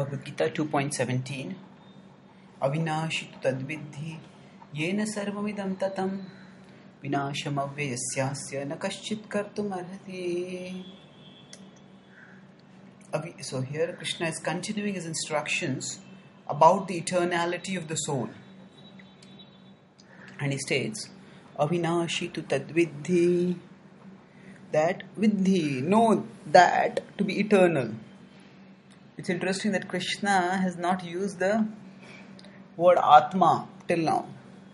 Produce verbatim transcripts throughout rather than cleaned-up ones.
Bhagavad Gita two point seventeen Avinashi tadvidhi yena sarvamidam tatam vinasham avyayasya na kaschit kartum arhati. So here Krishna is continuing his instructions about the eternality of the soul. And he states, Avinashi tu tadvidhi, that vidhi, know that to be eternal. It's interesting that Krishna has not used the word Atma till now.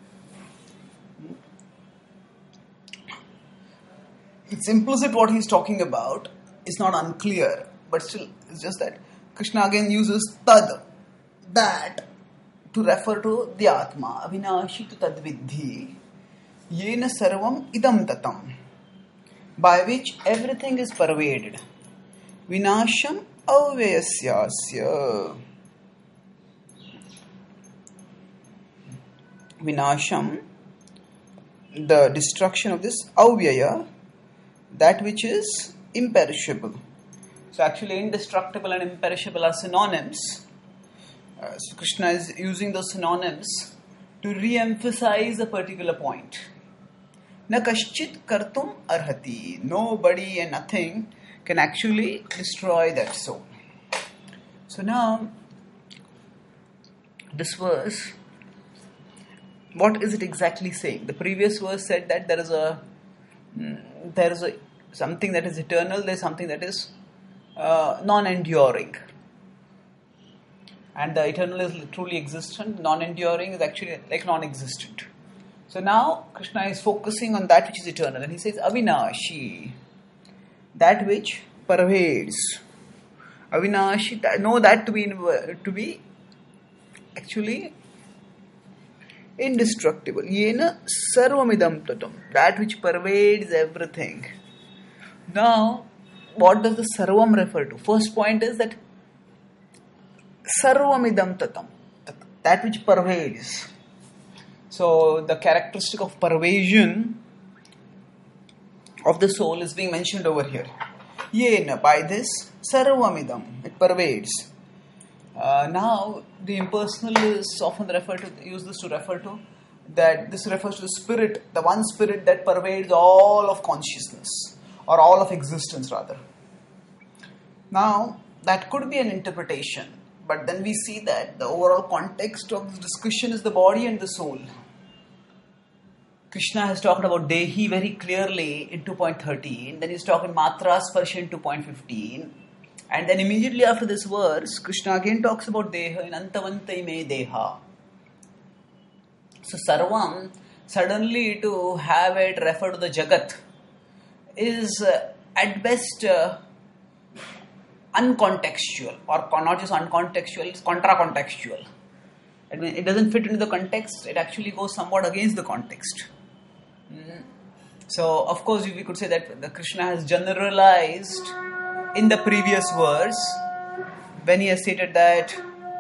It's implicit what he's talking about. It's not unclear, but still it's just that Krishna again uses tad, that, to refer to the Atma. Avinashi tu tadvidhi yena sarvam idam tatam, by which everything is pervaded. Vinasham avyayasya. Vinasham, the destruction of this avyaya, that which is imperishable. So actually indestructible and imperishable are synonyms. Uh, so Krishna is using those synonyms to re-emphasize a particular point. Na kaschit kartum arhati. Nobody and nothing can actually destroy that soul. So now, this verse, what is it exactly saying? The previous verse said that there is a there is a something that is eternal, there is something that is uh, non-enduring. And the eternal is truly existent, non-enduring is actually like non-existent. So now Krishna is focusing on that which is eternal, and he says Avinashi, that which pervades. Avinashi, know that to be to be actually indestructible. Yena sarvamidam tatam, that which pervades everything. Now, what does the sarvam refer to? First point is that sarvamidam tatam, that which pervades. So the characteristic of pervasion of the soul is being mentioned over here. Yena, by this, sarvamidam, it pervades. Uh, now, the impersonal is often referred to, use this to refer to, that this refers to the spirit, the one spirit that pervades all of consciousness, or all of existence rather. Now, that could be an interpretation, but then we see that the overall context of this discussion is the body and the soul. Krishna has talked about Dehi very clearly in two point thirteen, then he's talking Matra Sparsha in two point fifteen, and then immediately after this verse, Krishna again talks about Deha in Antavantai me Deha. So Sarvam, suddenly to have it refer to the Jagat is uh, at best uh, uncontextual, or not just uncontextual, it's contra-contextual. I mean, it doesn't fit into the context, it actually goes somewhat against the context. Mm. So, of course, we could say that the Krishna has generalized in the previous verse when he has stated that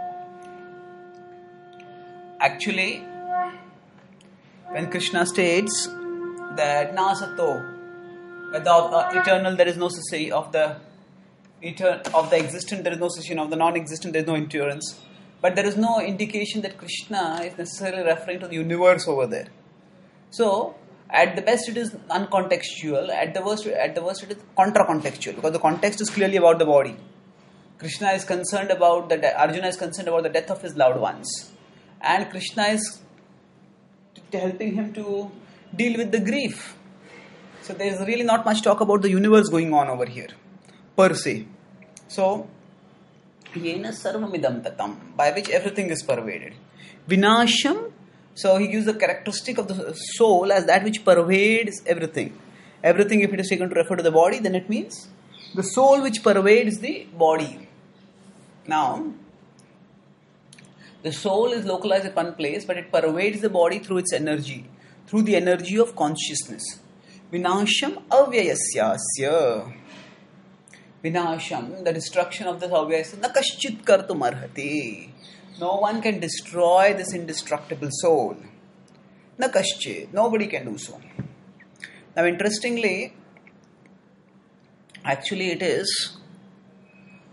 actually when Krishna states that na sato, without the eternal there is no cessation, of the etern- of the existent there is no cessation, of the non-existent there is no endurance, but there is no indication that Krishna is necessarily referring to the universe over there. So at the best it is uncontextual, at the worst at the worst it is contra-contextual, because the context is clearly about the body. Krishna is concerned about the de- Arjuna is concerned about the death of his loved ones, and Krishna is t- helping him to deal with the grief. So there is really not much talk about the universe going on over here per se. So yena sarvamidam tatam, by which everything is pervaded. Vinasham, so he gives the characteristic of the soul as that which pervades everything. Everything, if it is taken to refer to the body, then it means the soul which pervades the body. Now, the soul is localized at one place, but it pervades the body through its energy, through the energy of consciousness. Vinasham avyayasya. Vinasham, the destruction of this avyayasya, na kaschit kartum arhati. No one can destroy this indestructible soul. Na kaschit, nobody can do so. Now, interestingly, actually it is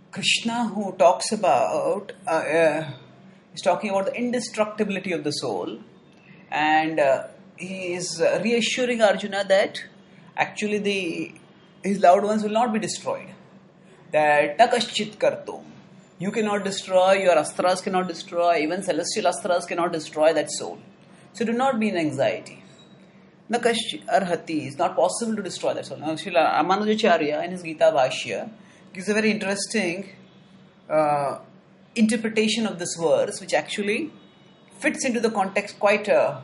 Krishna, who talks about, uh, uh, is talking about the indestructibility of the soul, and uh, he is uh, reassuring Arjuna that actually the his loved ones will not be destroyed. That nakaschit kartum. You cannot destroy, your astras cannot destroy, even celestial astras cannot destroy that soul. So do not be in anxiety. Nakash arhati, it's not possible to destroy that soul. Now, Srila Ramanujacharya in his Gita Bhashya gives a very interesting uh, interpretation of this verse, which actually fits into the context quite uh,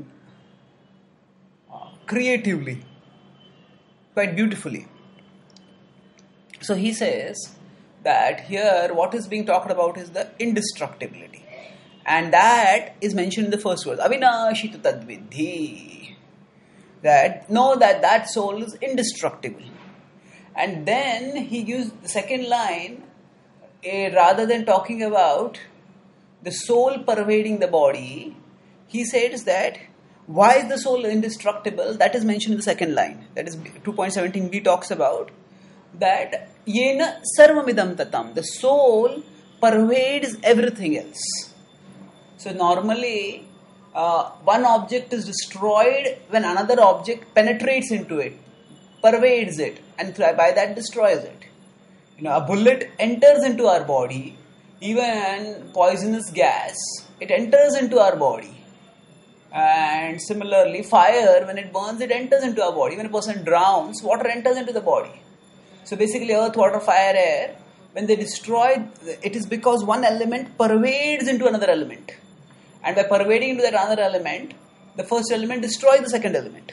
uh, creatively, quite beautifully. So he says that here what is being talked about is the indestructibility. And that is mentioned in the first verse. Avinashitu tadvidhi. That know that that soul is indestructible. And then he gives the second line, eh, rather than talking about the soul pervading the body, he says that why is the soul indestructible? That is mentioned in the second line. That is two point one seven b talks about that yena sarvamidam tatam. The soul pervades everything else. So normally uh, one object is destroyed when another object penetrates into it, pervades it, and by that destroys it. You know, a bullet enters into our body, even poisonous gas, it enters into our body. And similarly, fire, when it burns, it enters into our body. When a person drowns, water enters into the body. So basically, earth, water, fire, air, when they destroy, it is because one element pervades into another element. And by pervading into that another element, the first element destroys the second element.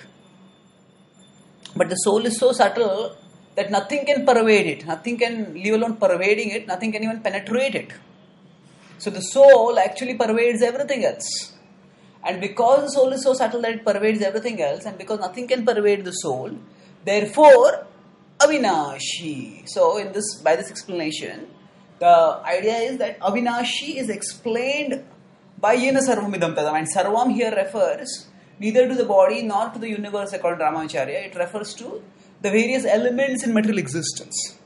But the soul is so subtle that nothing can pervade it. Nothing can, leave alone pervading it, nothing can even penetrate it. So the soul actually pervades everything else. And because the soul is so subtle that it pervades everything else, and because nothing can pervade the soul, therefore, Avinashi. So in this, by this explanation, the idea is that Avinashi is explained by Yena Sarvamidam Tadam. And Sarvam here refers neither to the body nor to the universe according to Ramanujacharya. It refers to the various elements in material existence.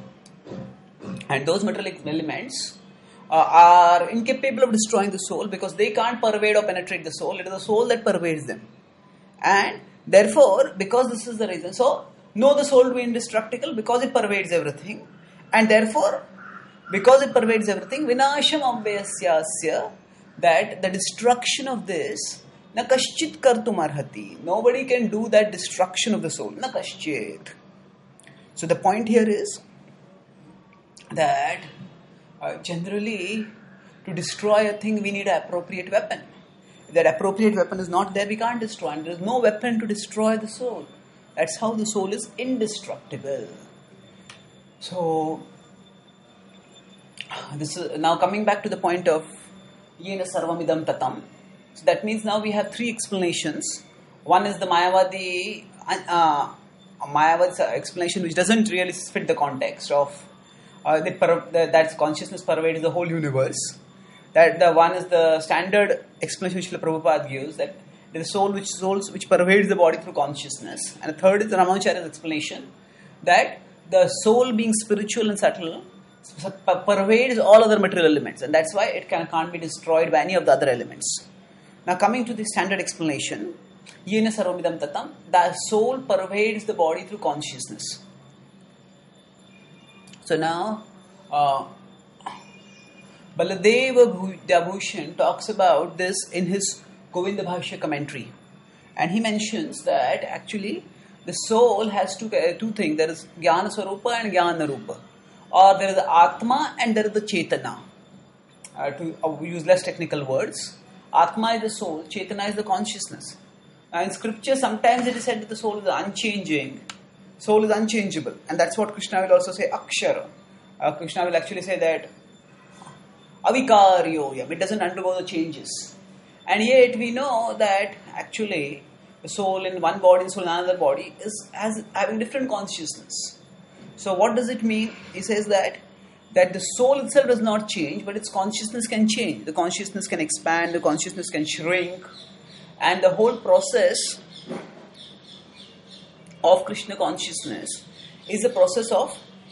And those material elements uh, are incapable of destroying the soul because they can't pervade or penetrate the soul. It is the soul that pervades them. And therefore, because this is the reason, so know the soul to be indestructible because it pervades everything. And therefore, because it pervades everything, vinasham ambhayasyasya, that the destruction of this, na kaschit kartum arhati. Nobody can do that destruction of the soul. Na kaschit. So the point here is that uh, generally to destroy a thing we need an appropriate weapon. If that appropriate weapon is not there, we can't destroy. And there is no weapon to destroy the soul. That's how the soul is indestructible. So this is now coming back to the point of Yena Sarvamidam Tatam. So that means now we have three explanations. One is the Mayavadi uh, Mayavadi's explanation, which doesn't really fit the context of uh, the, the, that consciousness pervades the whole universe. That the one is the standard explanation which Prabhupada gives, that there is soul which souls which pervades the body through consciousness. And the third is the Ramanujacharya's explanation that the soul being spiritual and subtle pervades all other material elements, and that's why it can, can't be destroyed by any of the other elements. Now coming to the standard explanation, Yena Sarvamidam Tatam, the soul pervades the body through consciousness. So now uh, Baladeva Dabhushan talks about this in his Govinda Bhashya commentary, and he mentions that actually the soul has two, uh, two things. There is Jnana Swarupa and Jnana Rupa. Or there is the Atma and there is the Chetana. Uh, to uh, use less technical words, Atma is the soul, Chetana is the consciousness. Now in scripture, sometimes it is said that the soul is unchanging, soul is unchangeable, and that's what Krishna will also say, Akshara. Uh, Krishna will actually say that Avikaryoyam, it doesn't undergo the changes. And yet we know that actually the soul in one body and soul in another body is has having different consciousness. So what does it mean? He says that that the soul itself does not change, but its consciousness can change. The consciousness can expand, the consciousness can shrink, and the whole process of Krishna consciousness is a process of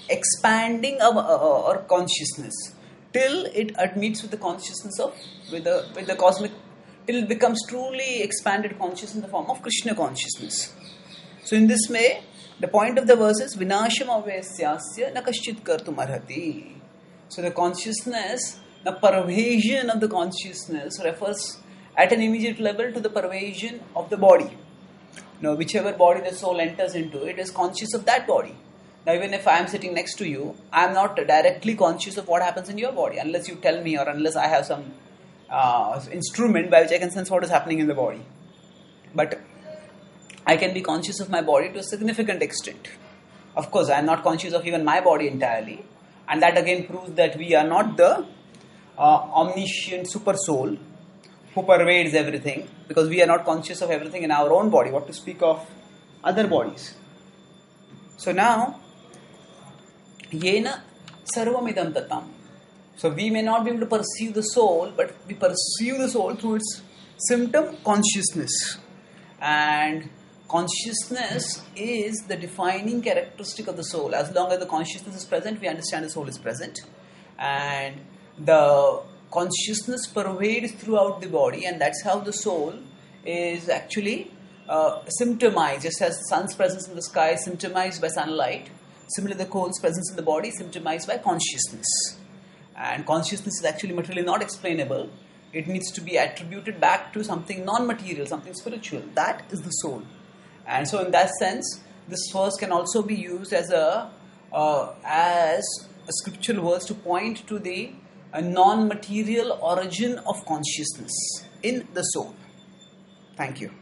expanding our, uh, our consciousness till it admits with the consciousness of with the with the cosmic, till it becomes truly expanded consciousness in the form of Krishna consciousness. So in this way, the point of the verse is vinasham avayasyasya na kaschit kartum arhati. So the consciousness, the pervasion of the consciousness refers at an immediate level to the pervasion of the body. Now, whichever body the soul enters into, it is conscious of that body. Now, even if I am sitting next to you, I am not directly conscious of what happens in your body unless you tell me or unless I have some uh, instrument by which I can sense what is happening in the body. But I can be conscious of my body to a significant extent. Of course, I am not conscious of even my body entirely. And that again proves that we are not the uh, omniscient super soul who pervades everything, because we are not conscious of everything in our own body, what to speak of other bodies. So now, yena sarvamidam tatam. So we may not be able to perceive the soul, but we perceive the soul through its symptom consciousness. And consciousness is the defining characteristic of the soul. As long as the consciousness is present, we understand the soul is present. And the consciousness pervades throughout the body, and that's how the soul is actually uh, symptomized. Just as the sun's presence in the sky is symptomized by sunlight, similarly the soul's presence in the body is symptomized by consciousness. And consciousness is actually materially not explainable. It needs to be attributed back to something non-material, something spiritual. That is the soul. And so in that sense, this verse can also be used as a uh, as a scriptural verse to point to the a non-material origin of consciousness in the soul. Thank you.